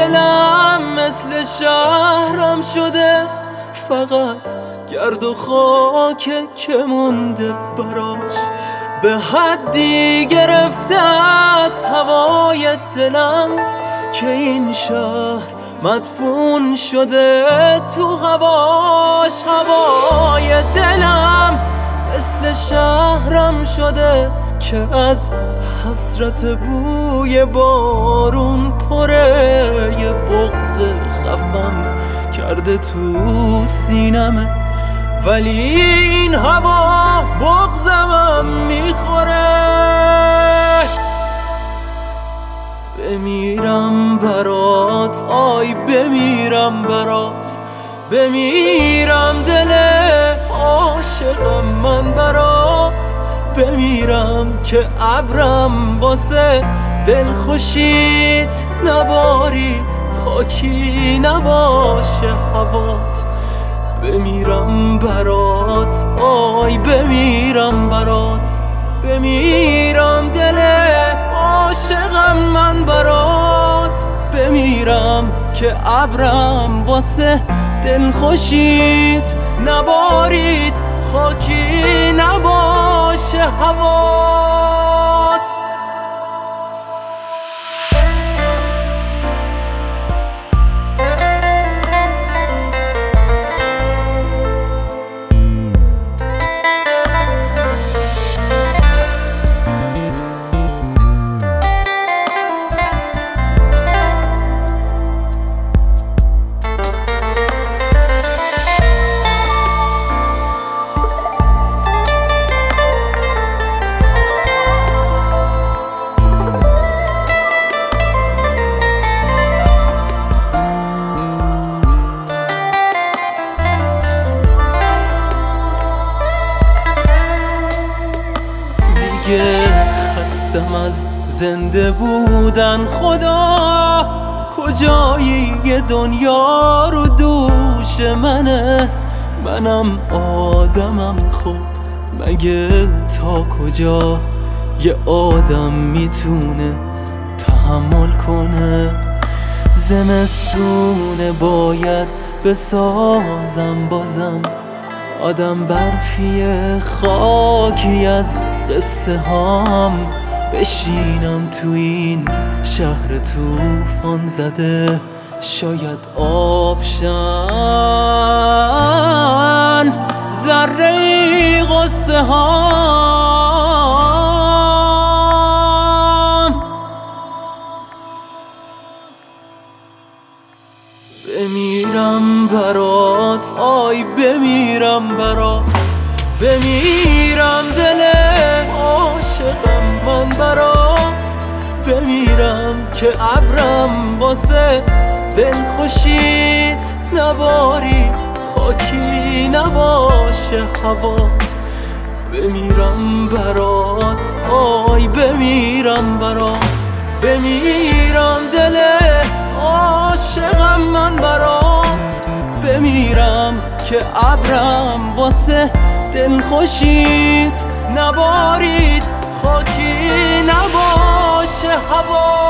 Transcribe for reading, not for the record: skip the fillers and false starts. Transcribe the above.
دلم مثل شهرم شده، فقط گرد و خاک که مونده براش. به حدی گرفته از هوای دلم که این شهر مدفون شده تو هواش. هوای دلم مثل شهرم شده که از حسرت بوی بارون پره. یه بغض خفم کرده تو سینمه، ولی این هوا بغضمم میخوره. بمیرم برات، آی بمیرم برات، بمیرم دل عاشقم من برات. بمیرم که ابرم واسه دل خوشیت نبارید، خاکی نباشه هوات. بمیرم برات، آی بمیرم برات، بمیرم دل عاشقم من برات. بمیرم که ابرم واسه دل خوشیت نبارید، خاکی نباشه هوات. خستم از زنده بودن، خدا کجایی؟ یه دنیا رو دوش منه، منم آدمم. خب مگه تا کجا یه آدم میتونه تحمل کنه؟ زمستونه باید بسازم بازم، آدم برفیه خاکی از قصه هام. بشینم تو این شهر توفان زده، شاید آبشن ذره غصه هام. بمیرم برات، آی بمیرم برات، بمیرم دل عاشقم من برات. بمیرم که ابرم واسه دل خوشیت نبارید، خاکی نباشه هوات. بمیرم برات، آی بمیرم برات، بمیرم دل عاشقم من برات. بمیرم که ابرم واسه دل خوشیت نبارید، خاکی نباشه هوا.